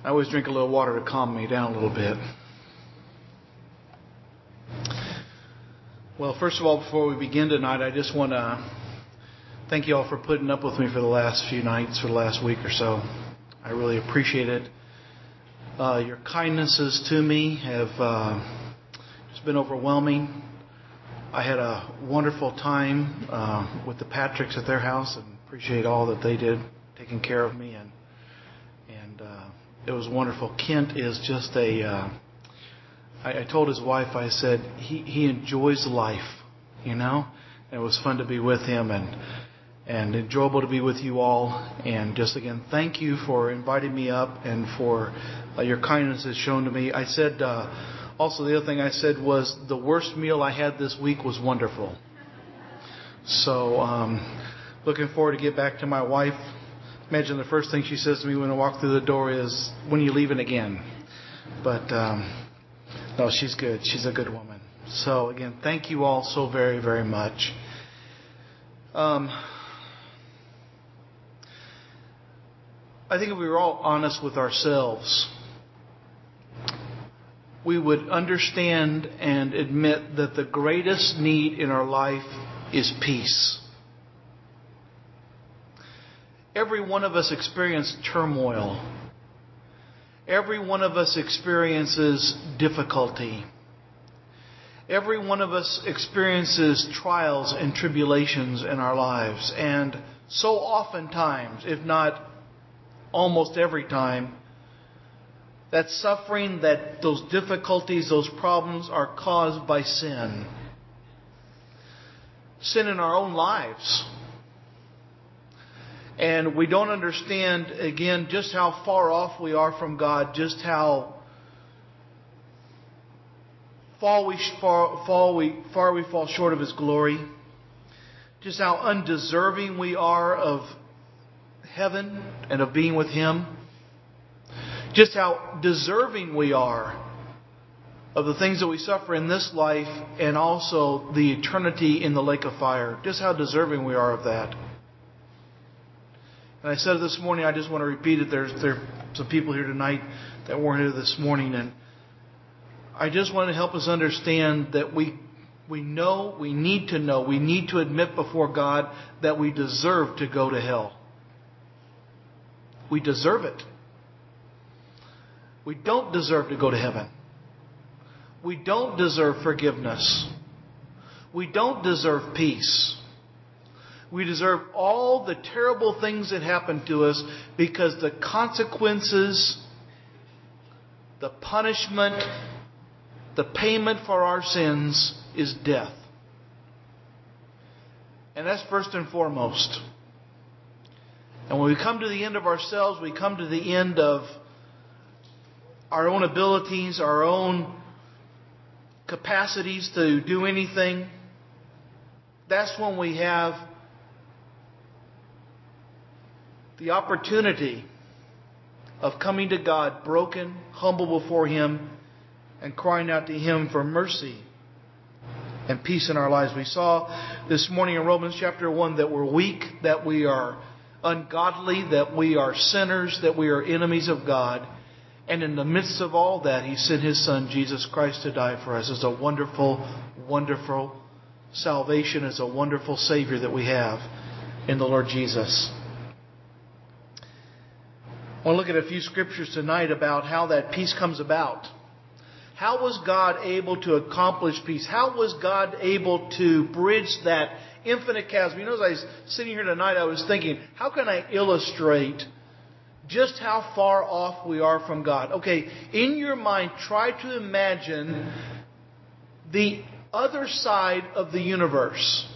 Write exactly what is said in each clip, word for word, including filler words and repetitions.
I always drink a little water to calm me down a little bit. Well, first of all, before we begin tonight, I just want to thank you all for putting up with me for the last few nights, for the last week or so. I really appreciate it. Uh, your kindnesses to me have uh, just been overwhelming. I had a wonderful time uh, with the Patricks at their house, and appreciate all that they did, taking care of me, and and uh, it was wonderful. Kent is just a. Uh, I, I told his wife, I said he he enjoys life, you know. And it was fun to be with him, and and enjoyable to be with you all. And just again, thank you for inviting me up and for uh, your kindness that's shown to me. I said. Uh, Also, the other thing I said was the worst meal I had this week was wonderful. So, um, looking forward to get back to my wife. Imagine the first thing she says to me when I walk through the door is, "When are you leaving again?" But, um, no, she's good. She's a good woman. So, again, thank you all so very, very much. Um, I think if we were all honest with ourselves, we would understand and admit that the greatest need in our life is peace. Every one of us experiences turmoil. Every one of us experiences difficulty. Every one of us experiences trials and tribulations in our lives. And so oftentimes, if not almost every time, that suffering, that those difficulties, those problems are caused by sin. Sin in our own lives. And we don't understand, again, just how far off we are from God, just how far we far, far we far we fall short of His glory. Just how undeserving we are of heaven and of being with Him. Just how deserving we are of the things that we suffer in this life and also the eternity in the lake of fire. Just how deserving we are of that. And I said this morning, I just want to repeat it. There's there are some people here tonight that weren't here this morning. And I just want to help us understand that we we know, we need to know, we need to admit before God that we deserve to go to hell. We deserve it. We don't deserve to go to heaven. We don't deserve forgiveness. We don't deserve peace. We deserve all the terrible things that happen to us because the consequences, the punishment, the payment for our sins is death. And that's first and foremost. And when we come to the end of ourselves, we come to the end of our own abilities, our own capacities to do anything. That's when we have the opportunity of coming to God broken, humble before Him, and crying out to Him for mercy and peace in our lives. We saw this morning in Romans chapter one that we're weak, that we are ungodly, that we are sinners, that we are enemies of God. And in the midst of all that, He sent His Son, Jesus Christ, to die for us. It's a wonderful, wonderful salvation. It's a wonderful Savior that we have in the Lord Jesus. I want to look at a few scriptures tonight about how that peace comes about. How was God able to accomplish peace? How was God able to bridge that infinite chasm? You know, as I was sitting here tonight, I was thinking, how can I illustrate just how far off we are from God? Okay, in your mind, try to imagine the other side of the universe.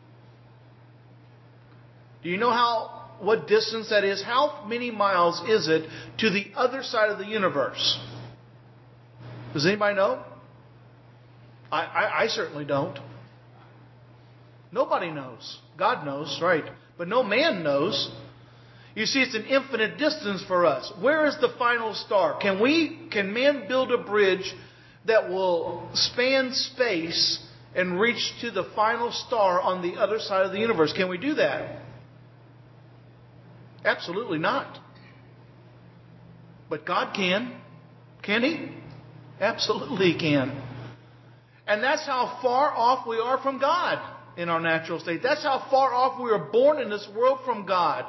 Do you know how what distance that is? How many miles is it to the other side of the universe? Does anybody know? I, I, I certainly don't. Nobody knows. God knows, right? But no man knows. You see, it's an infinite distance for us. Where is the final star? Can we, can man build a bridge that will span space and reach to the final star on the other side of the universe? Can we do that? Absolutely not. But God can. Can He? Absolutely He can. And that's how far off we are from God in our natural state. That's how far off we are born in this world from God.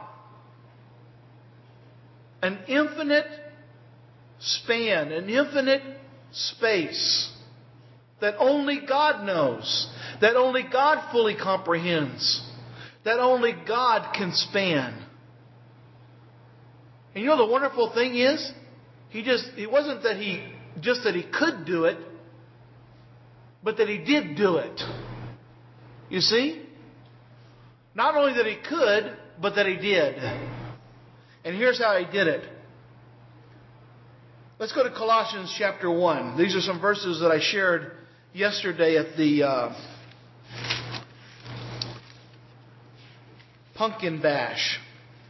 An infinite span, an infinite space that only God knows, that only God fully comprehends, that only God can span. And you know the wonderful thing is, He just, it wasn't that He, just that He could do it, but that He did do it. You see? Not only that He could, but that He did. And here's how He did it. Let's go to Colossians chapter one. These are some verses that I shared yesterday at the uh, Pumpkin Bash.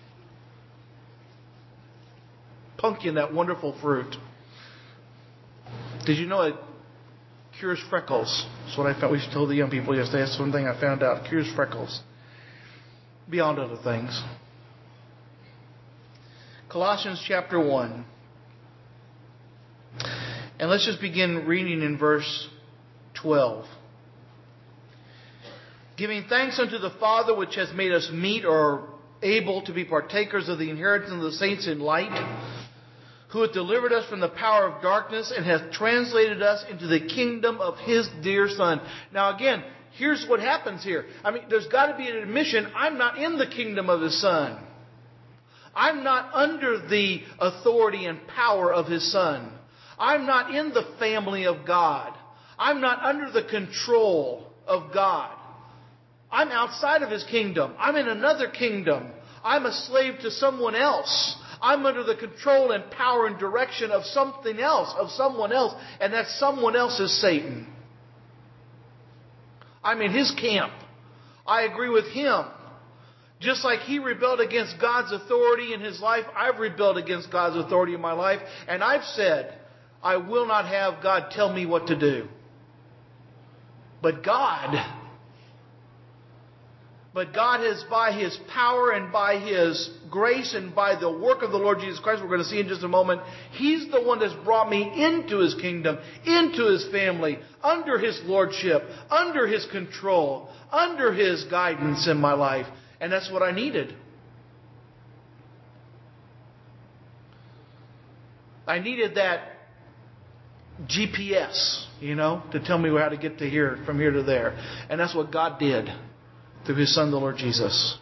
Pumpkin, that wonderful fruit. Did you know it cures freckles? That's what I found. We told the young people yesterday. That's one thing I found out. It cures freckles. Beyond other things. Colossians chapter one. And let's just begin reading in verse twelve. Giving thanks unto the Father which has made us meet or able to be partakers of the inheritance of the saints in light, who hath delivered us from the power of darkness and hath translated us into the kingdom of His dear Son. Now again, here's what happens here. I mean, there's got to be an admission, I'm not in the kingdom of His Son. I'm not under the authority and power of His Son. I'm not in the family of God. I'm not under the control of God. I'm outside of His kingdom. I'm in another kingdom. I'm a slave to someone else. I'm under the control and power and direction of something else, of someone else, and that someone else is Satan. I'm in his camp. I agree with him. Just like he rebelled against God's authority in his life, I've rebelled against God's authority in my life, and I've said, I will not have God tell me what to do. But God, but God has, by His power and by His grace and by the work of the Lord Jesus Christ, we're going to see in just a moment, He's the one that's brought me into His kingdom, into His family, under His lordship, under His control, under His guidance in my life. And that's what I needed. I needed that G P S, you know, to tell me how to get to here, from here to there. And that's what God did through His Son, the Lord Jesus.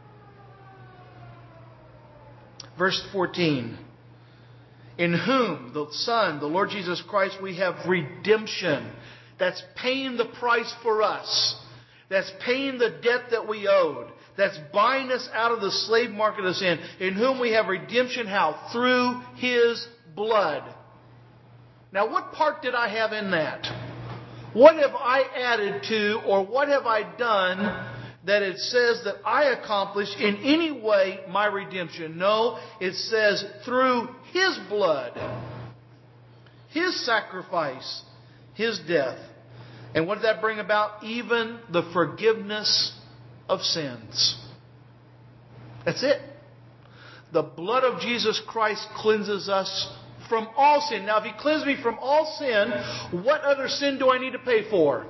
Verse fourteen. In whom, the Son, the Lord Jesus Christ, we have redemption. That's paying the price for us. That's paying the debt that we owed. That's buying us out of the slave market of sin. In whom we have redemption, how? Through His blood. Now, what part did I have in that? What have I added to, or what have I done that it says that I accomplished in any way my redemption? No, it says through His blood, His sacrifice, His death. And what did that bring about? Even the forgiveness of sins. That's it. The blood of Jesus Christ cleanses us from all sin. Now, if He cleansed me from all sin, what other sin do I need to pay for?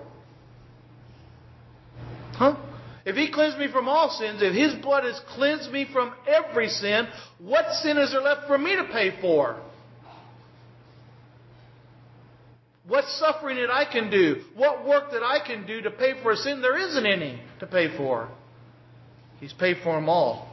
Huh? If He cleansed me from all sins, if His blood has cleansed me from every sin, what sin is there left for me to pay for? What suffering that I can do? What work that I can do to pay for a sin? There isn't any to pay for. He's paid for them all.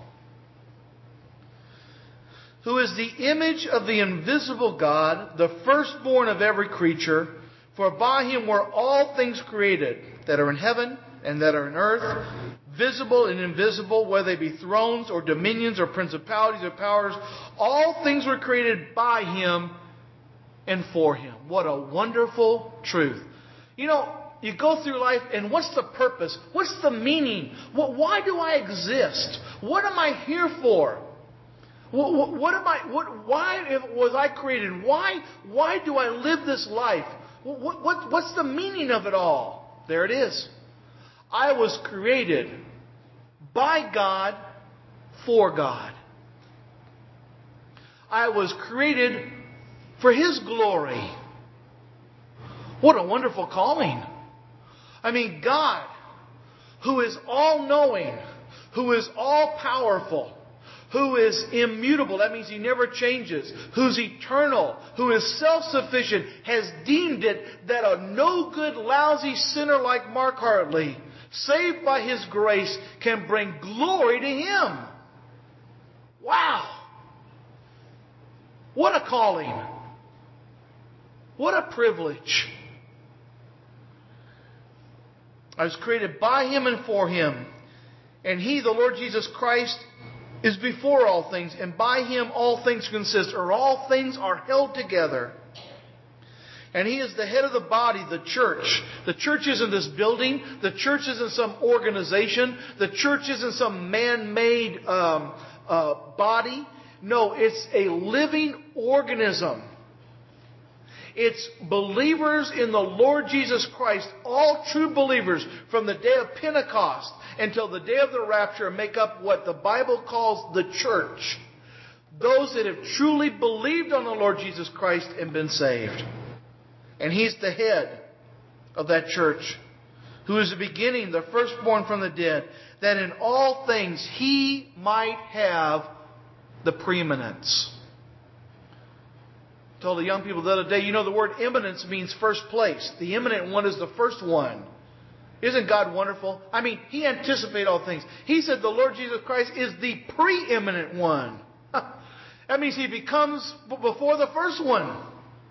Who is the image of the invisible God, the firstborn of every creature, for by Him were all things created, that are in heaven and that are in earth, visible and invisible, whether they be thrones or dominions or principalities or powers. All things were created by Him and for Him. What a wonderful truth. You know, you go through life, and what's the purpose? What's the meaning? Why do I exist? What am I here for? What, what, what am I? What? Why was I created? Why? Why do I live this life? What, what, what's the meaning of it all? There it is. I was created by God for God. I was created for His glory. What a wonderful calling. I mean, God, who is all-knowing, who is all-powerful, who is immutable, that means He never changes, who's eternal, who is self-sufficient, has deemed it that a no-good, lousy sinner like Mark Hartley, saved by His grace, can bring glory to Him. Wow! What a calling. What a privilege. I was created by Him and for Him. And He, the Lord Jesus Christ, is before all things. And by Him all things consist, or all things are held together. And He is the head of the body, the church. The church isn't this building. The church isn't some organization. The church isn't some man-made um, uh, body. No, it's a living organism. It's believers in the Lord Jesus Christ, all true believers from the day of Pentecost until the day of the rapture, make up what the Bible calls the church. Those that have truly believed on the Lord Jesus Christ and been saved. And He's the head of that church, who is the beginning, the firstborn from the dead, that in all things He might have the preeminence. I told the young people the other day, you know, the word eminence means first place. The eminent one is the first one. Isn't God wonderful? I mean, He anticipated all things. He said the Lord Jesus Christ is the preeminent one. That means He becomes before the first one.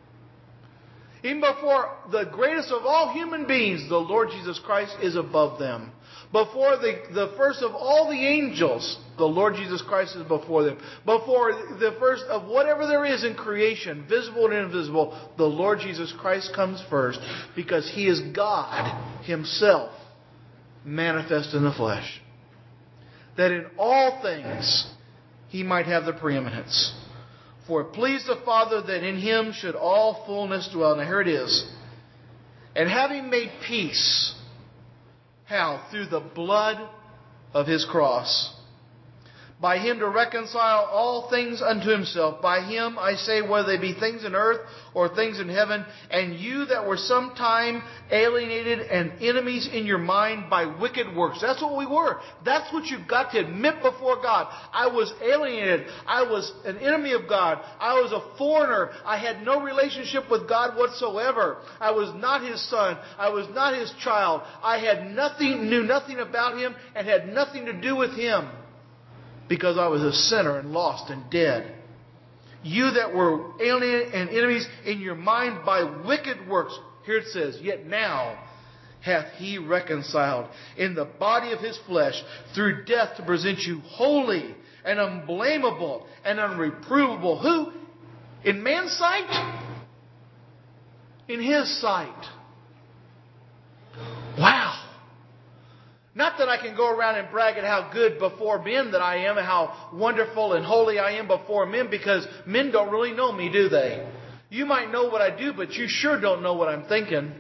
Even before the greatest of all human beings, the Lord Jesus Christ is above them. Before the, the first of all the angels, the Lord Jesus Christ is before them. Before the first of whatever there is in creation, visible and invisible, the Lord Jesus Christ comes first, because He is God Himself manifest in the flesh. That in all things He might have the preeminence. For it pleased the Father that in Him should all fullness dwell. Now here it is. And having made peace, how? Through the blood of His cross. By Him to reconcile all things unto Himself. By Him, I say, whether they be things in earth or things in heaven. And you that were sometime alienated and enemies in your mind by wicked works. That's what we were. That's what you've got to admit before God. I was alienated. I was an enemy of God. I was a foreigner. I had no relationship with God whatsoever. I was not His son. I was not His child. I had nothing, knew nothing about Him and had nothing to do with Him. Because I was a sinner and lost and dead. You that were alien and enemies in your mind by wicked works. Here it says, yet now hath He reconciled in the body of His flesh through death to present you holy and unblameable and unreprovable. Who? In man's sight? In His sight. Wow. Not that I can go around and brag at how good before men that I am and how wonderful and holy I am before men, because men don't really know me, do they? You might know what I do, but you sure don't know what I'm thinking.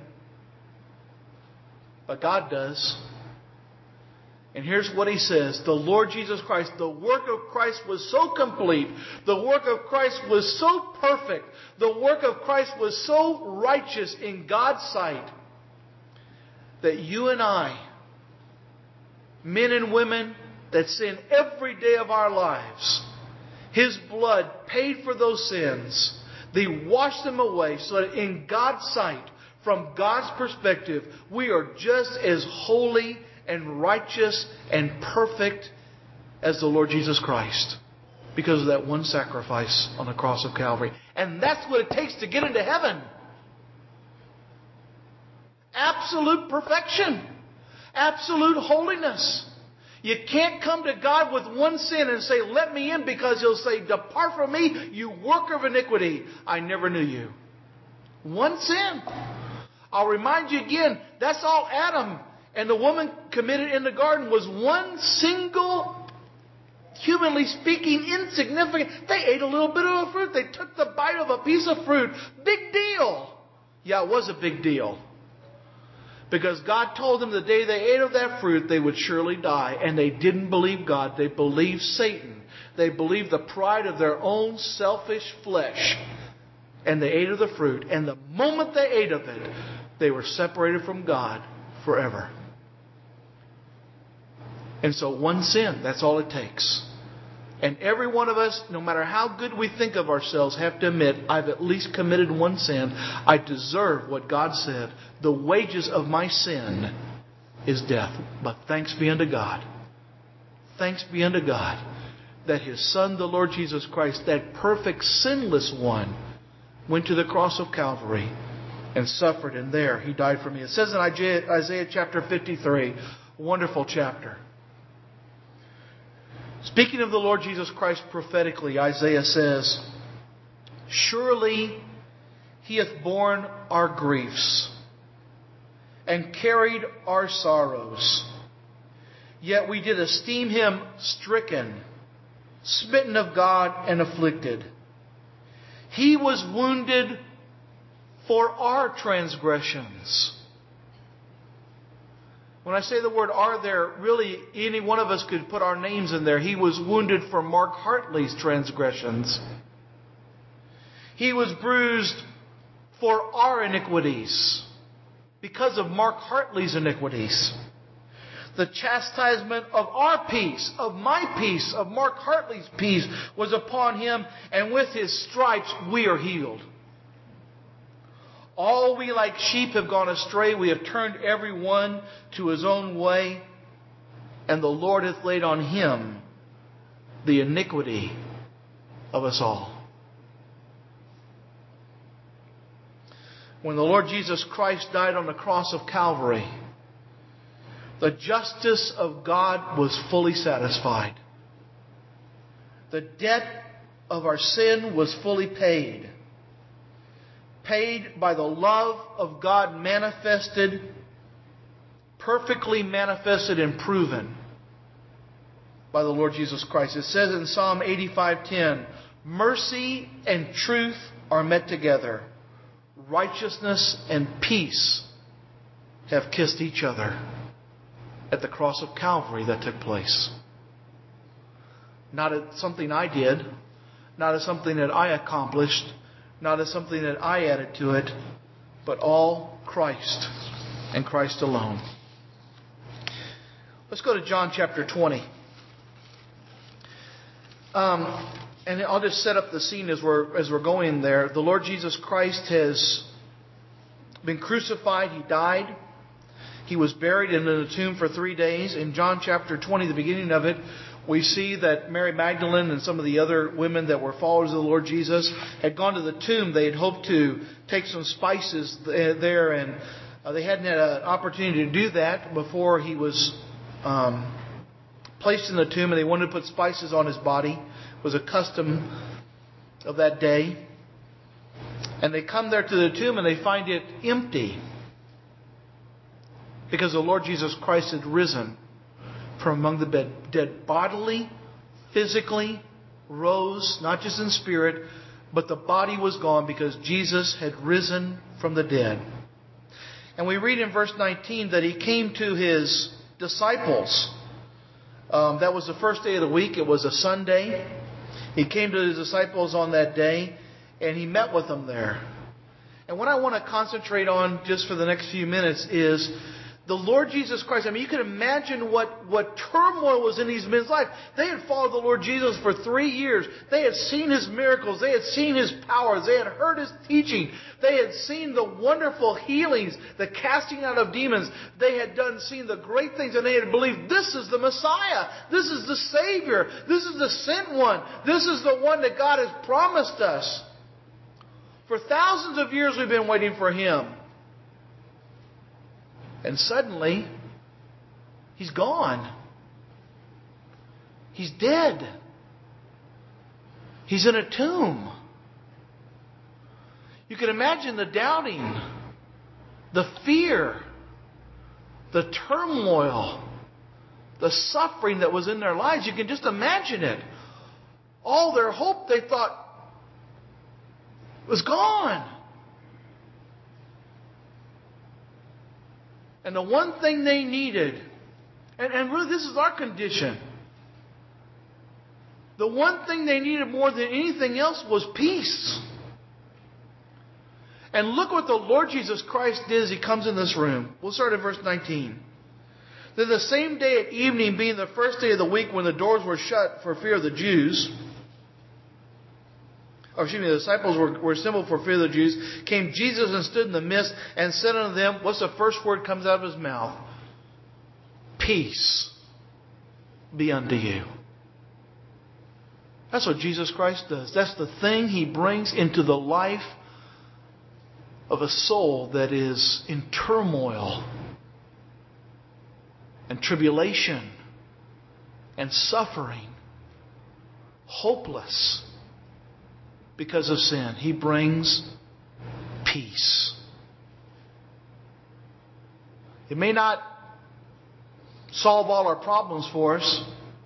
But God does. And here's what He says. The Lord Jesus Christ, the work of Christ was so complete. The work of Christ was so perfect. The work of Christ was so righteous in God's sight that you and I, men and women that sin every day of our lives, His blood paid for those sins. They washed them away so that in God's sight, from God's perspective, we are just as holy and righteous and perfect as the Lord Jesus Christ. Because of that one sacrifice on the cross of Calvary. And that's what it takes to get into heaven. Absolute perfection. Absolute holiness. You can't come to God with one sin and say, let me in, because He'll say, depart from me, you worker of iniquity. I never knew you. One sin. I'll remind you again, that's all Adam and the woman committed in the garden was one single, humanly speaking, insignificant. They ate a little bit of a fruit. They took the bite of a piece of fruit. Big deal. Yeah, it was a big deal. Because God told them the day they ate of that fruit, they would surely die. And they didn't believe God. They believed Satan. They believed the pride of their own selfish flesh. And they ate of the fruit. And the moment they ate of it, they were separated from God forever. And so one sin, that's all it takes. And every one of us, no matter how good we think of ourselves, have to admit, I've at least committed one sin. I deserve what God said. The wages of my sin is death. But thanks be unto God. Thanks be unto God that His Son, the Lord Jesus Christ, that perfect sinless one, went to the cross of Calvary and suffered. And there He died for me. It says in Isaiah, Isaiah chapter fifty-three, a wonderful chapter. Speaking of the Lord Jesus Christ prophetically, Isaiah says, surely He hath borne our griefs and carried our sorrows. Yet we did esteem Him stricken, smitten of God, and afflicted. He was wounded for our transgressions. When I say the word "are" there, really any one of us could put our names in there. He was wounded for Mark Hartley's transgressions. He was bruised for our iniquities because of Mark Hartley's iniquities. The chastisement of our peace, of my peace, of Mark Hartley's peace was upon Him, and with His stripes we are healed. All we like sheep have gone astray. We have turned every one to his own way. And the Lord hath laid on Him the iniquity of us all. When the Lord Jesus Christ died on the cross of Calvary, the justice of God was fully satisfied. The debt of our sin was fully paid. Paid by the love of God manifested, perfectly manifested and proven by the Lord Jesus Christ. It says in Psalm eighty-five ten, mercy and truth are met together. Righteousness and peace have kissed each other at the cross of Calvary that took place. Not as something I did, not as something that I accomplished, not as something that I added to it, but all Christ and Christ alone. Let's go to John chapter twenty. Um, and I'll just set up the scene as we're, as we're going there. The Lord Jesus Christ has been crucified. He died. He was buried in the tomb for three days. In John chapter twenty, the beginning of it, we see that Mary Magdalene and some of the other women that were followers of the Lord Jesus had gone to the tomb. They had hoped to take some spices there, and uh, they hadn't had an opportunity to do that before He was um, placed in the tomb, and they wanted to put spices on His body. It was a custom of that day. And they come there to the tomb and they find it empty, because the Lord Jesus Christ had risen from among the dead, bodily, physically, rose, not just in spirit, but the body was gone because Jesus had risen from the dead. And we read in verse nineteen that He came to His disciples. Um, that was the first day of the week. It was a Sunday. He came to His disciples on that day, and He met with them there. And what I want to concentrate on just for the next few minutes is the Lord Jesus Christ. I mean, you can imagine what, what turmoil was in these men's life. They had followed the Lord Jesus for three years. They had seen His miracles. They had seen His powers. They had heard His teaching. They had seen the wonderful healings, the casting out of demons. They had done, seen the great things, and they had believed this is the Messiah. This is the Savior. This is the sent one. This is the one that God has promised us. For thousands of years we've been waiting for Him. And suddenly, He's gone. He's dead. He's in a tomb. You can imagine the doubting, the fear, the turmoil, the suffering that was in their lives. You can just imagine it. All their hope, they thought, was gone. And the one thing they needed, and, and really this is our condition, the one thing they needed more than anything else was peace. And look what the Lord Jesus Christ did as He comes in this room. We'll start at verse nineteen. Then the same day at evening, being the first day of the week when the doors were shut for fear of the Jews, or excuse me, the disciples were, were assembled for fear of the Jews, came Jesus and stood in the midst and said unto them, what's the first word comes out of His mouth? Peace be unto you. That's what Jesus Christ does. That's the thing He brings into the life of a soul that is in turmoil and tribulation and suffering, hopeless because of sin. He brings peace. It may not solve all our problems for us.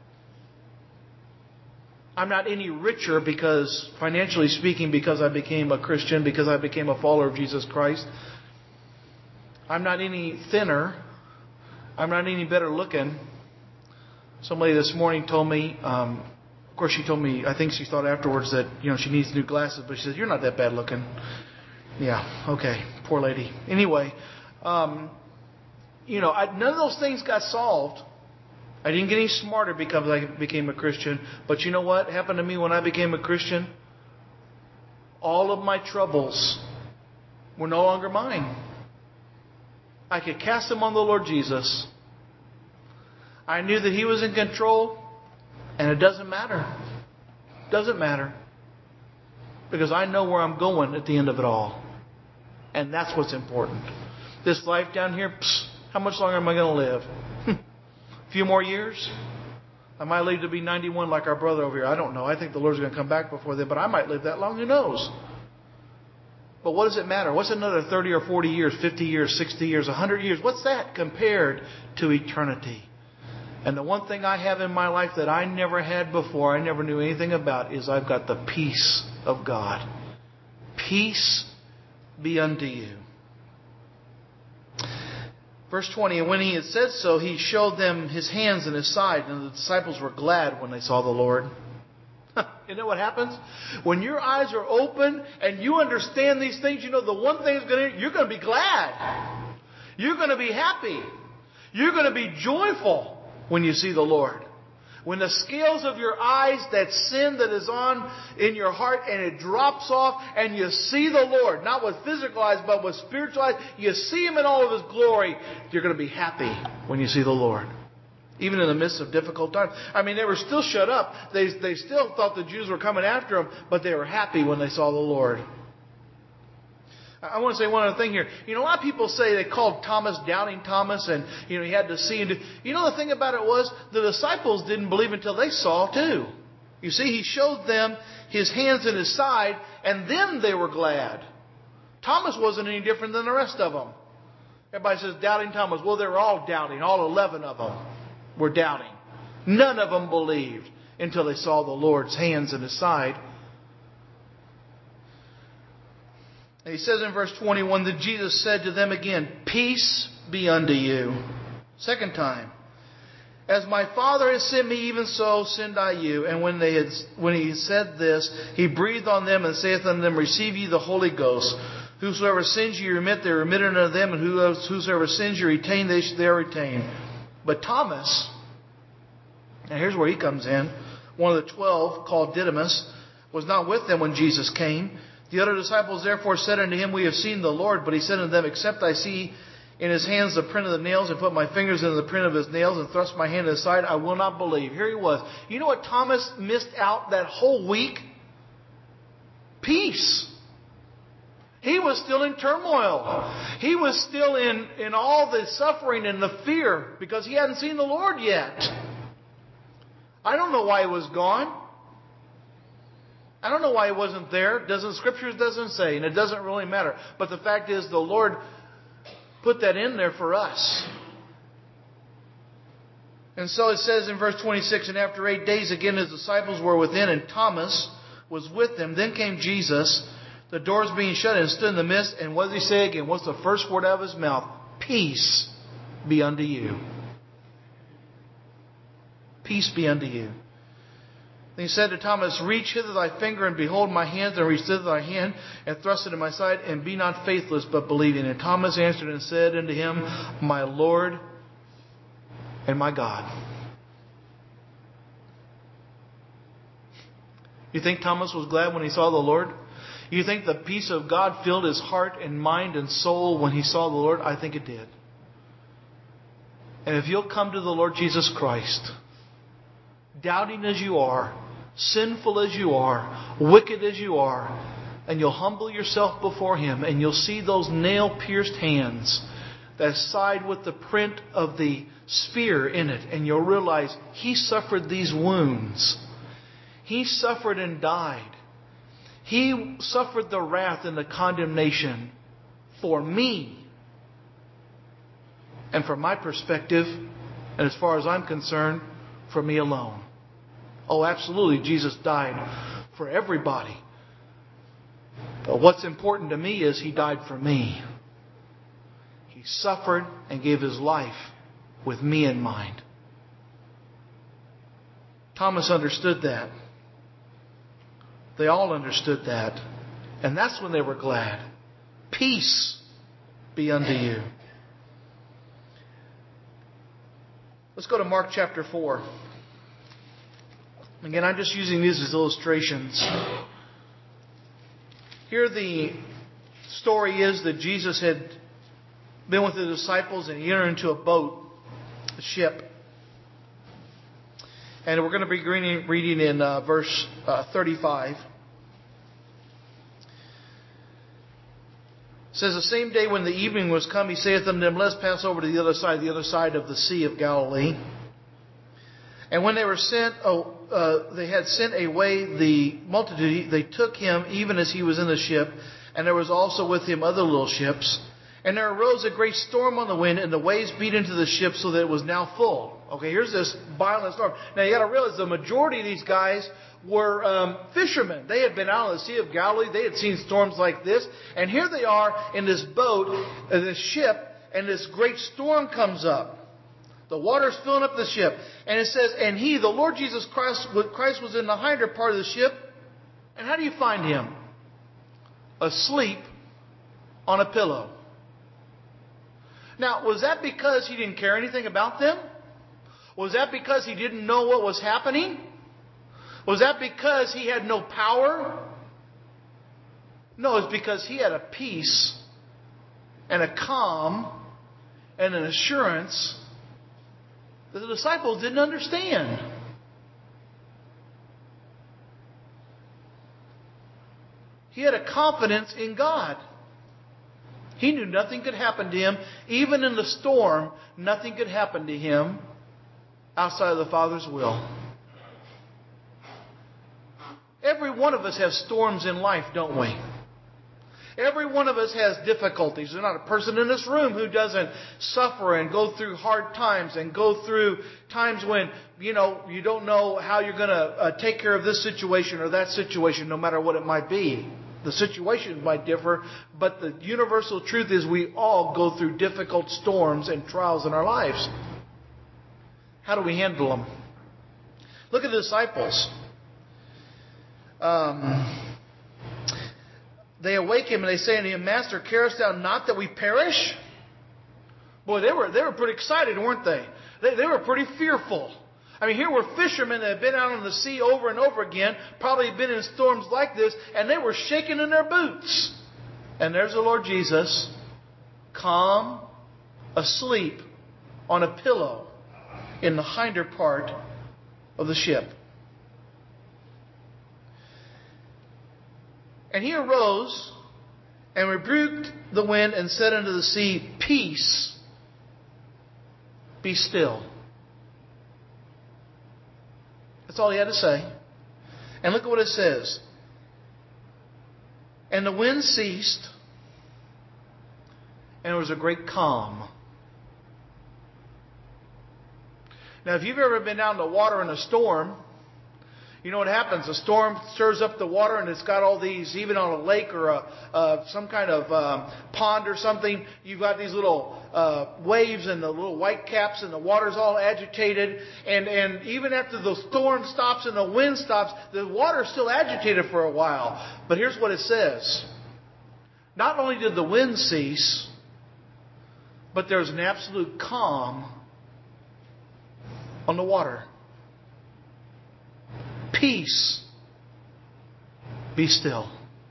I'm not any richer because, financially speaking, because I became a Christian, because I became a follower of Jesus Christ. I'm not any thinner. I'm not any better looking. Somebody this morning told me, um, of course she told me, I think she thought afterwards that, you know, she needs new glasses, but she said, you're not that bad looking. Yeah, okay, poor lady. Anyway, um, you know, I, none of those things got solved. I didn't get any smarter because I became a Christian. But you know what happened to me when I became a Christian? All of my troubles were no longer mine. I could cast them on the Lord Jesus. I knew that He was in control. And it doesn't matter. Doesn't matter. Because I know where I'm going at the end of it all. And that's what's important. This life down here, psst, how much longer am I going to live? A few more years? I might live to be ninety-one like our brother over here. I don't know. I think the Lord's going to come back before then, but I might live that long. Who knows? But what does it matter? What's another thirty or forty years, fifty years, sixty years, one hundred years? What's that compared to eternity? And the one thing I have in my life that I never had before, I never knew anything about, is I've got the peace of God. Peace be unto you. Verse twenty, and when He had said so, He showed them His hands and His side, and the disciples were glad when they saw the Lord. You know what happens? When your eyes are open and you understand these things, you know the one thing is going to, you're going to be glad. You're going to be happy. You're going to be joyful when you see the Lord. When the scales of your eyes, that sin that is on in your heart, and it drops off and you see the Lord, not with physical eyes, but with spiritual eyes, you see Him in all of His glory, you're going to be happy when you see the Lord. Even in the midst of difficult times. I mean, they were still shut up. They, they still thought the Jews were coming after them, but they were happy when they saw the Lord. I want to say one other thing here. You know, a lot of people say they called Thomas Doubting Thomas, and, you know, he had to see. And do. You know, the thing about it was the disciples didn't believe until they saw too. You see, He showed them His hands and His side, and then they were glad. Thomas wasn't any different than the rest of them. Everybody says Doubting Thomas. Well, they were all doubting. All eleven of them were doubting. None of them believed until they saw the Lord's hands and His side. And He says in verse twenty-one that Jesus said to them again, peace be unto you. Second time. As my Father has sent me, even so send I you. And when they had, when He said this, He breathed on them and saith unto them, receive ye the Holy Ghost. Whosoever sins you remit, they are remitted unto them. And whosoever sins you retain, they they are retained. But Thomas, and here's where he comes in, one of the twelve, called Didymus, was not with them when Jesus came. The other disciples therefore said unto Him, we have seen the Lord. But He said unto them, except I see in His hands the print of the nails, and put my fingers into the print of His nails, and thrust my hand in His side, I will not believe. Here he was. You know what Thomas missed out that whole week? Peace. He was still in turmoil. He was still in, in all the suffering and the fear because he hadn't seen the Lord yet. I don't know why he was gone. I don't know why he wasn't there. Doesn't Scripture doesn't say, and it doesn't really matter. But the fact is, the Lord put that in there for us. And so it says in verse twenty-six, and after eight days again His disciples were within, and Thomas was with them. Then came Jesus, the doors being shut, and stood in the midst. And what does He say again? What's the first word out of His mouth? Peace be unto you. Peace be unto you. Then he said to Thomas, reach hither thy finger, and behold my hands, and reach thither thy hand, and thrust it in my side, and be not faithless, but believing. And Thomas answered and said unto him, my Lord and my God. You think Thomas was glad when he saw the Lord? You think the peace of God filled his heart and mind and soul when he saw the Lord? I think it did. And if you'll come to the Lord Jesus Christ, doubting as you are, sinful as you are, wicked as you are, and you'll humble yourself before Him, and you'll see those nail-pierced hands that side with the print of the spear in it, and you'll realize He suffered these wounds. He suffered and died. He suffered the wrath and the condemnation for me. And from my perspective, and as far as I'm concerned, for me alone. Oh, absolutely, Jesus died for everybody. But what's important to me is He died for me. He suffered and gave His life with me in mind. Thomas understood that. They all understood that. And that's when they were glad. Peace be unto you. Let's go to Mark chapter four. Again, I'm just using these as illustrations. Here the story is that Jesus had been with the disciples and he entered into a boat, a ship. And we're going to be reading in uh, verse uh, thirty-five. It says, the same day when the evening was come, he saith unto them, let us pass over to the other side, the other side of the Sea of Galilee. And when they were sent, oh, uh, they had sent away the multitude, they took him even as he was in the ship, and there was also with him other little ships. And there arose a great storm on the wind, and the waves beat into the ship so that it was now full. Okay, here's this violent storm. Now you got to realize the majority of these guys were um, fishermen. They had been out on the Sea of Galilee. They had seen storms like this. And here they are in this boat, in this ship, and this great storm comes up. The water's filling up the ship. And it says, and he, the Lord Jesus Christ, Christ was in the hinder part of the ship. And how do you find him? Asleep on a pillow. Now, was that because he didn't care anything about them? Was that because he didn't know what was happening? Was that because he had no power? No, it's because he had a peace and a calm and an assurance that the disciples didn't understand. He had a confidence in God. He knew nothing could happen to him. Even in the storm, nothing could happen to him outside of the Father's will. Every one of us has storms in life, don't we? Every one of us has difficulties. There's not a person in this room who doesn't suffer and go through hard times and go through times when, you know, you don't know how you're going to uh, take care of this situation or that situation, no matter what it might be. The situations might differ, but the universal truth is we all go through difficult storms and trials in our lives. How do we handle them? Look at the disciples. Um, they awake him and they say unto him, Master, carest thou not that we perish? Boy, they were they were pretty excited, weren't they? They, they were pretty fearful. I mean, here were fishermen that had been out on the sea over and over again, probably been in storms like this, and they were shaking in their boots. And there's the Lord Jesus, calm, asleep on a pillow in the hinder part of the ship. And he arose and rebuked the wind and said unto the sea, Peace, be still. That's all he had to say. And look at what it says. And the wind ceased, and there was a great calm. Now, if you've ever been out in the water in a storm, You know what happens? A storm stirs up the water, and it's got all these, even on a lake or a, uh, some kind of um, pond or something, you've got these little uh, waves and the little white caps, and the water's all agitated. And, and even after the storm stops and the wind stops, the water's still agitated for a while. But here's what it says. Not only did the wind cease, but there's an absolute calm on the water. Peace. Be still.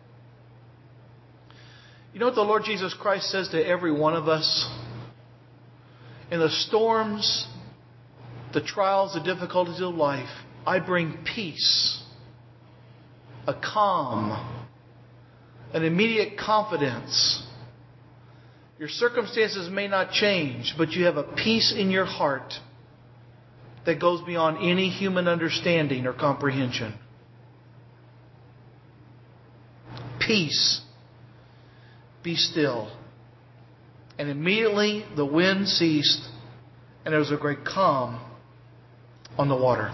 You know what the Lord Jesus Christ says to every one of us? In the storms, the trials, the difficulties of life, I bring peace, a calm, an immediate confidence. Your circumstances may not change, but you have a peace in your heart that goes beyond any human understanding or comprehension. Peace. Be still. And immediately the wind ceased, and there was a great calm on the water.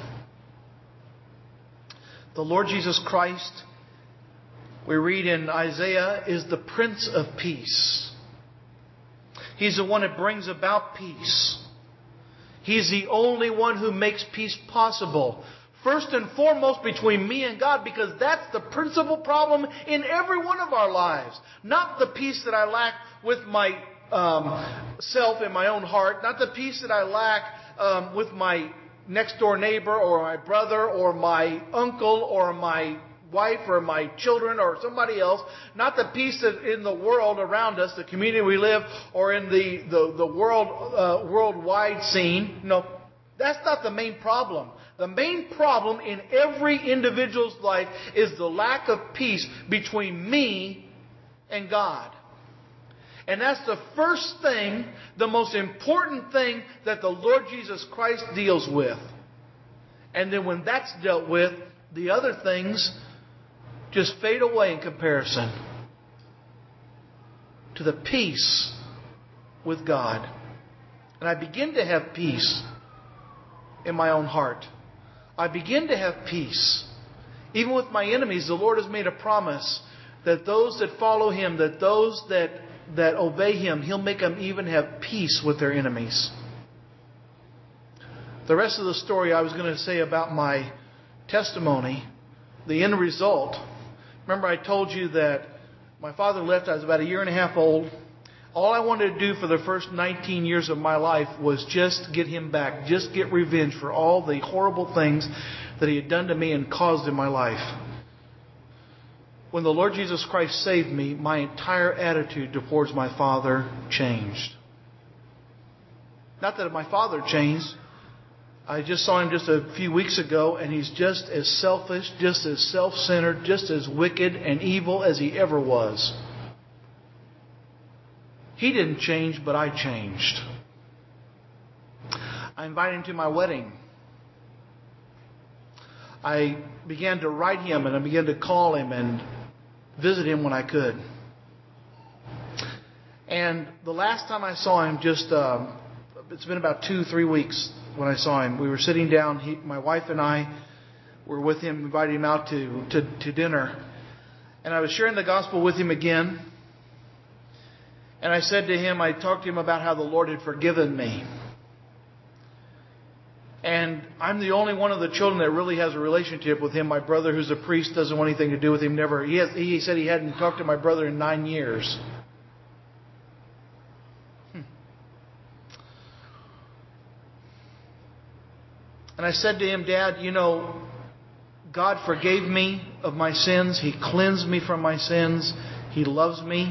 The Lord Jesus Christ, we read in Isaiah, is the Prince of Peace. He's the one that brings about peace. He's the only one who makes peace possible. First and foremost between me and God, because that's the principal problem in every one of our lives. Not the peace that I lack with my um, self in my own heart. Not the peace that I lack um, with my next door neighbor or my brother or my uncle or my wife or my children or somebody else. Not the peace that in the world around us, the community we live, or in the, the, the world uh, worldwide scene. No, that's not the main problem. The main problem in every individual's life is the lack of peace between me and God. And that's the first thing, the most important thing that the Lord Jesus Christ deals with. And then when that's dealt with, the other things just fade away in comparison to the peace with God. And I begin to have peace in my own heart. I begin to have peace. Even with my enemies, the Lord has made a promise that those that follow Him, that those that, that obey Him, He'll make them even have peace with their enemies. The rest of the story I was going to say about my testimony, the end result. Remember I told you that my father left, I was about a year and a half old. All I wanted to do for the first nineteen years of my life was just get him back, just get revenge for all the horrible things that he had done to me and caused in my life. When the Lord Jesus Christ saved me, my entire attitude towards my father changed. Not that my father changed. I just saw him just a few weeks ago, and he's just as selfish, just as self-centered, just as wicked and evil as he ever was. He didn't change, but I changed. I invited him to my wedding. I began to write him, and I began to call him and visit him when I could. And the last time I saw him, just um, it's been about two, three weeks when I saw him. We were sitting down. He, my wife and I were with him, invited him out to, to, to dinner. And I was sharing the gospel with him again. And I said to him, I talked to him about how the Lord had forgiven me. And I'm the only one of the children that really has a relationship with him. My brother, who's a priest, doesn't want anything to do with him. Never. He, has, he said he hadn't talked to my brother in nine years. Hmm. And I said to him, Dad, you know, God forgave me of my sins. He cleansed me from my sins. He loves me.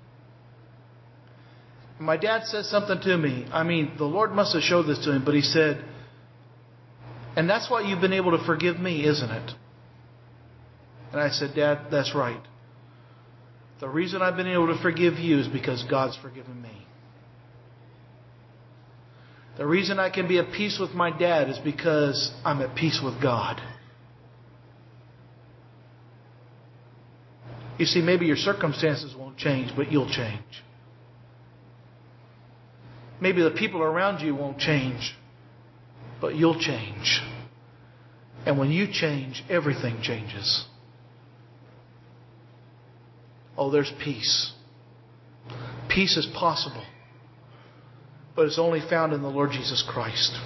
And my dad said something to me. I mean, the Lord must have showed this to him, but he said, and that's why you've been able to forgive me, isn't it? And I said, Dad, that's right. The reason I've been able to forgive you is because God's forgiven me. The reason I can be at peace with my dad is because I'm at peace with God. You see, maybe your circumstances won't change, but you'll change. Maybe the people around you won't change, but you'll change. And when you change, everything changes. Oh, there's peace. Peace is possible, but it's only found in the Lord Jesus Christ.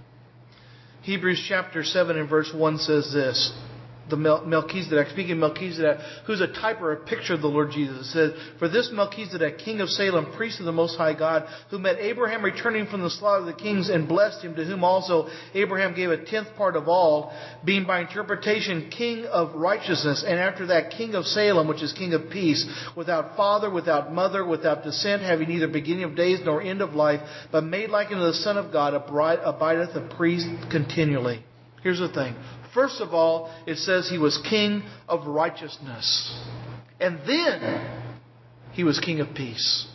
Hebrews chapter seven and verse one says this. The Mel- Melchizedek, speaking of Melchizedek, who's a type or a picture of the Lord Jesus. It says, "For this Melchizedek, king of Salem, priest of the Most High God, who met Abraham returning from the slaughter of the kings and blessed him, to whom also Abraham gave a tenth part of all, being by interpretation king of righteousness, and after that king of Salem, which is king of peace, without father, without mother, without descent, having neither beginning of days nor end of life, but made like unto the Son of God, abideth a priest continually." Here's the thing. First of all, it says he was king of righteousness. And then he was king of peace.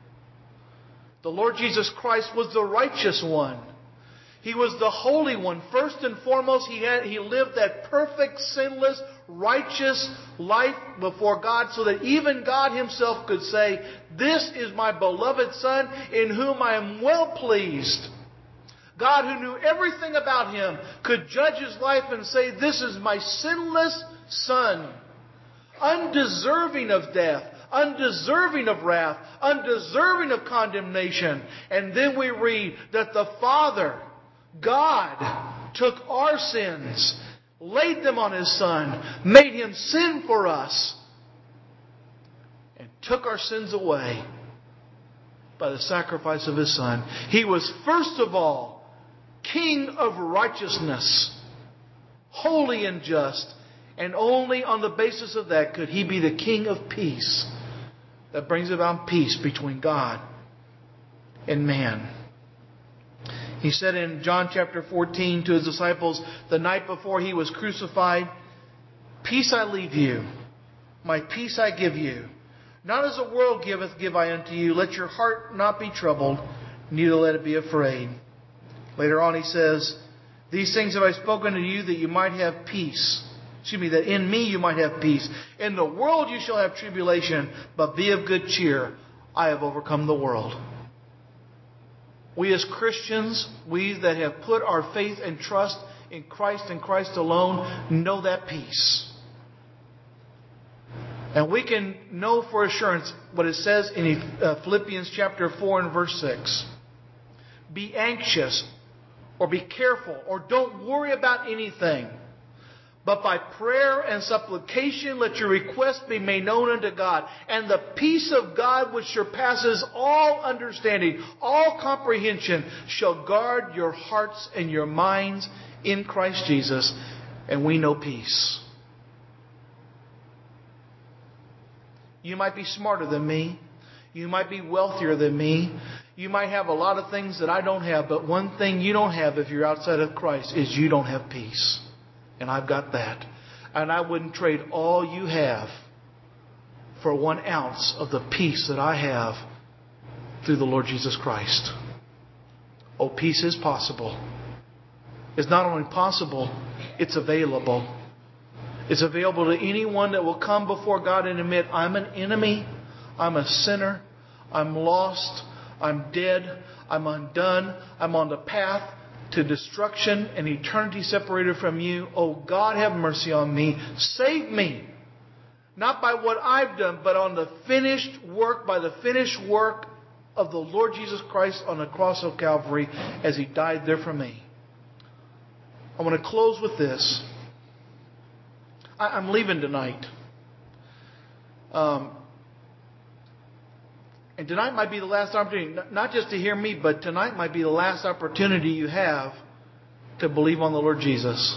The Lord Jesus Christ was the righteous one. He was the holy one. First and foremost, he had he lived that perfect, sinless, righteous life before God, so that even God himself could say, "This is my beloved Son in whom I am well pleased." God, who knew everything about him, could judge his life and say, "This is my sinless Son, undeserving of death, undeserving of wrath, undeserving of condemnation." And then we read that the Father, God, took our sins, laid them on his Son, made him sin for us, and took our sins away by the sacrifice of his Son. He was first of all King of righteousness, holy and just, and only on the basis of that could he be the King of peace that brings about peace between God and man. He said in John chapter fourteen to his disciples the night before he was crucified, "Peace I leave you, my peace I give you. Not as the world giveth, give I unto you. Let your heart not be troubled, neither let it be afraid." Later on he says, "These things have I spoken to you that you might have peace." Excuse me, that in me you might have peace. "In the world you shall have tribulation, but be of good cheer. I have overcome the world." We as Christians, we that have put our faith and trust in Christ and Christ alone, know that peace. And we can know for assurance what it says in Philippians chapter four and verse six. "Be anxious," or "be careful," or "don't worry about anything. But by prayer and supplication let your requests be made known unto God. And the peace of God which surpasses all understanding, all comprehension, shall guard your hearts and your minds in Christ Jesus." And we know peace. You might be smarter than me. You might be wealthier than me. You might have a lot of things that I don't have. But one thing you don't have if you're outside of Christ is you don't have peace. And I've got that. And I wouldn't trade all you have for one ounce of the peace that I have through the Lord Jesus Christ. Oh, peace is possible. It's not only possible, it's available. It's available to anyone that will come before God and admit, "I'm an enemy. I'm a sinner. I'm lost. I'm dead. I'm undone. I'm on the path to destruction and eternity separated from you. Oh, God, have mercy on me. Save me. Not by what I've done, but on the finished work, by the finished work of the Lord Jesus Christ on the cross of Calvary as He died there for me." I want to close with this. I, I'm leaving tonight. Um, and tonight might be the last opportunity, not just to hear me, but tonight might be the last opportunity you have to believe on the Lord Jesus.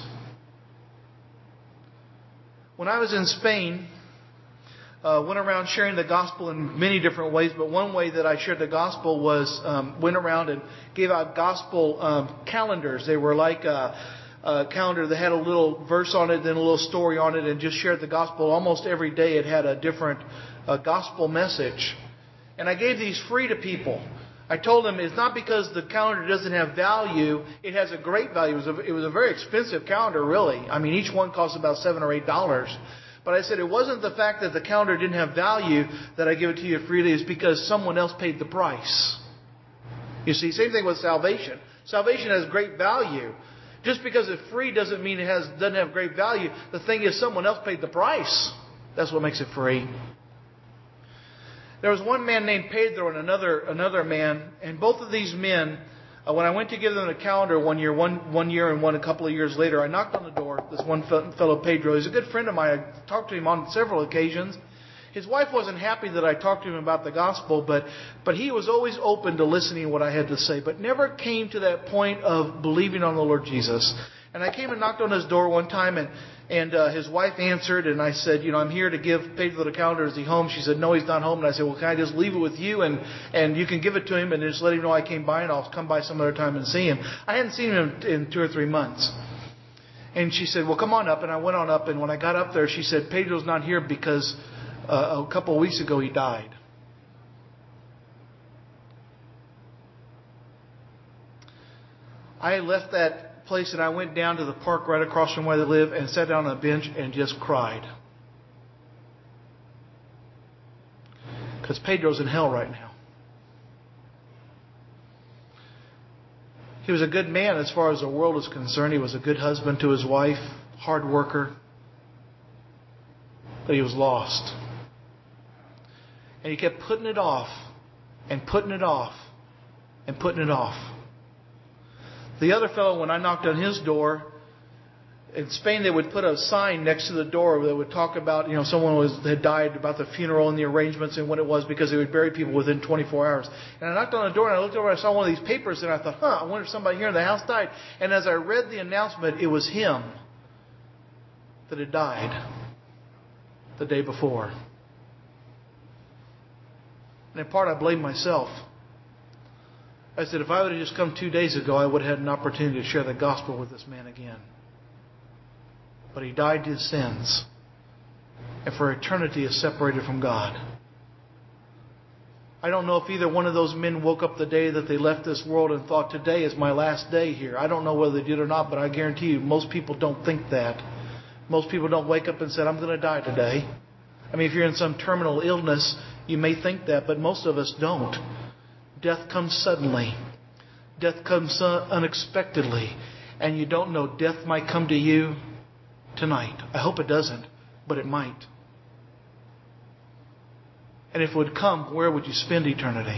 When I was in Spain, uh, went around sharing the gospel in many different ways, but one way that I shared the gospel was um, went around and gave out gospel um, calendars. They were like a, a calendar that had a little verse on it, then a little story on it, and just shared the gospel. Almost every day it had a different uh, gospel message. And I gave these free to people. I told them it's not because the calendar doesn't have value. It has a great value. It was a, it was a very expensive calendar, really. I mean, each one cost about seven or eight dollars. But I said it wasn't the fact that the calendar didn't have value that I give it to you freely. It's because someone else paid the price. You see, same thing with salvation. Salvation has great value Just because it's free doesn't mean it has doesn't have great value. The thing is, someone else paid the price. That's what makes it free. There was one man named Pedro and another another man, and both of these men, uh, when I went to give them a calendar one year, one one year and one a couple of years later, I knocked on the door. This one fellow Pedro, he's a good friend of mine. I talked to him on several occasions. His wife wasn't happy that I talked to him about the gospel, but but he was always open to listening to what I had to say, but never came to that point of believing on the Lord Jesus. And I came and knocked on his door one time, and and uh, his wife answered, and I said, you know, I'm here to give Pedro the calendar. Is he home? She said, no, he's not home. And I said, well, can I just leave it with you, and and you can give it to him, and just let him know I came by, and I'll come by some other time and see him. I hadn't seen him in two or three months. And she said, well, come on up. And I went on up, and when I got up there, she said, Pedro's not here because Uh, a couple of weeks ago, he died. I left that place and I went down to the park right across from where they live and sat down on a bench and just cried. Because Pedro's in hell right now. He was a good man as far as the world is concerned. He was a good husband to his wife, hard worker. But he was lost. And he kept putting it off and putting it off and putting it off. The other fellow, when I knocked on his door, in Spain they would put a sign next to the door that would talk about, you know, someone was had died, about the funeral and the arrangements and what it was, because they would bury people within twenty-four hours. And I knocked on the door and I looked over and I saw one of these papers and I thought, huh, I wonder if somebody here in the house died. And as I read the announcement, it was him that had died the day before. And in part, I blame myself. I said, if I would have just come two days ago, I would have had an opportunity to share the gospel with this man again. But he died to his sins. And for eternity is separated from God. I don't know if either one of those men woke up the day that they left this world and thought, today is my last day here. I don't know whether they did or not, but I guarantee you, most people don't think that. Most people don't wake up and say, I'm going to die today. I mean, if you're in some terminal illness, you may think that, but most of us don't. Death comes suddenly. Death comes unexpectedly. And you don't know, death might come to you tonight. I hope it doesn't, but it might. And if it would come, where would you spend eternity?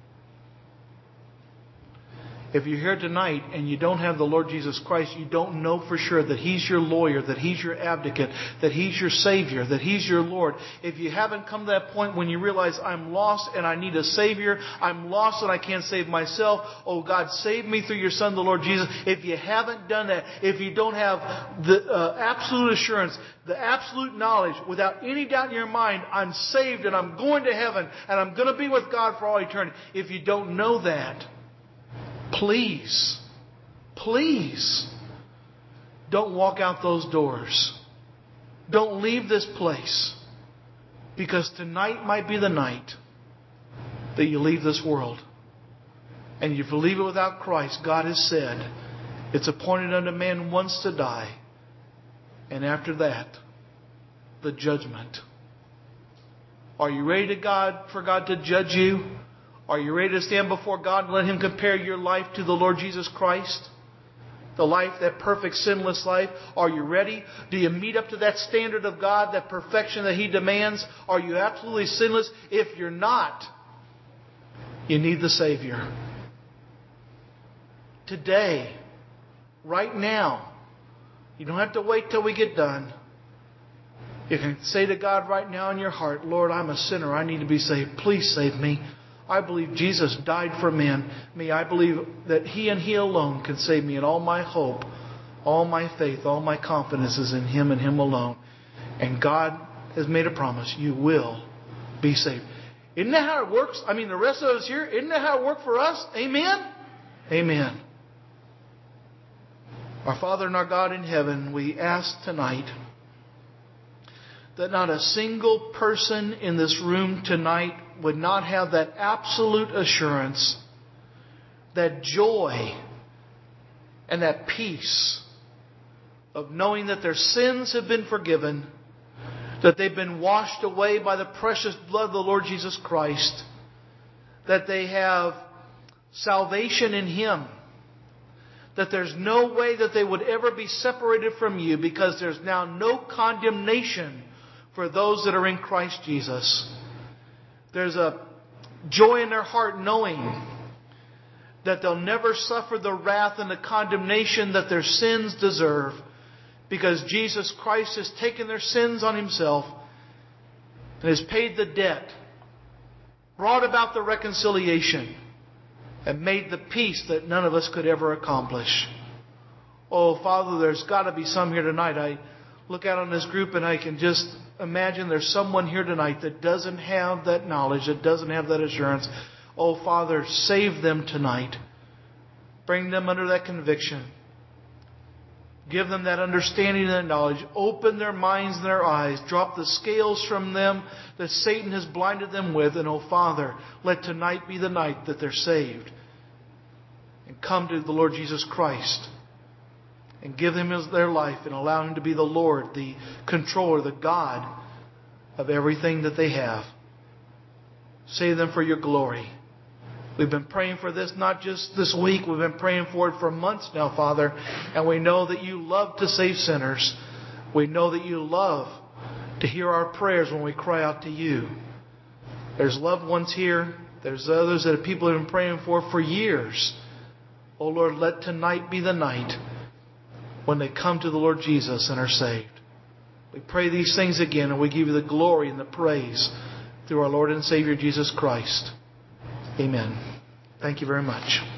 If you're here tonight and you don't have the Lord Jesus Christ, you don't know for sure that He's your lawyer, that He's your advocate, that He's your Savior, that He's your Lord. If you haven't come to that point when you realize, I'm lost and I need a Savior, I'm lost and I can't save myself, oh God, save me through your Son, the Lord Jesus. If you haven't done that, if you don't have the uh, absolute assurance, the absolute knowledge, without any doubt in your mind, I'm saved and I'm going to heaven and I'm going to be with God for all eternity. If you don't know that, Please, please, don't walk out those doors. Don't leave this place. Because tonight might be the night that you leave this world. And if you leave it without Christ, God has said, it's appointed unto man once to die. And after that, the judgment. Are you ready to God for God to judge you? Are you ready to stand before God and let Him compare your life to the Lord Jesus Christ? The life, that perfect, sinless life. Are you ready? Do you meet up to that standard of God, that perfection that He demands? Are you absolutely sinless? If you're not, you need the Savior. Today, right now, you don't have to wait till we get done. You can say to God right now in your heart, Lord, I'm a sinner. I need to be saved. Please save me. I believe Jesus died for men. Me, I believe that He and He alone can save me. And all my hope, all my faith, all my confidence is in Him and Him alone. And God has made a promise. You will be saved. Isn't that how it works? I mean, the rest of us here, isn't that how it worked for us? Amen? Amen. Our Father and our God in heaven, we ask tonight that not a single person in this room tonight would not have that absolute assurance, that joy, and that peace of knowing that their sins have been forgiven, that they've been washed away by the precious blood of the Lord Jesus Christ, that they have salvation in Him, that there's no way that they would ever be separated from you, because there's now no condemnation for those that are in Christ Jesus. There's a joy in their heart knowing that they'll never suffer the wrath and the condemnation that their sins deserve, because Jesus Christ has taken their sins on Himself and has paid the debt, brought about the reconciliation, and made the peace that none of us could ever accomplish. Oh, Father, there's got to be some here tonight. I look out on this group and I can just imagine there's someone here tonight that doesn't have that knowledge, that doesn't have that assurance. Oh, Father, save them tonight. Bring them under that conviction. Give them that understanding and that knowledge. Open their minds and their eyes. Drop the scales from them that Satan has blinded them with. And, oh, Father, let tonight be the night that they're saved. And come to the Lord Jesus Christ. And give Him their life and allow Him to be the Lord, the controller, the God of everything that they have. Save them for Your glory. We've been praying for this not just this week. We've been praying for it for months now, Father. And we know that You love to save sinners. We know that You love to hear our prayers when we cry out to You. There's loved ones here. There's others that people have been praying for for years. Oh, Lord, let tonight be the night when they come to the Lord Jesus and are saved. We pray these things again, and we give You the glory and the praise through our Lord and Savior Jesus Christ. Amen. Thank you very much.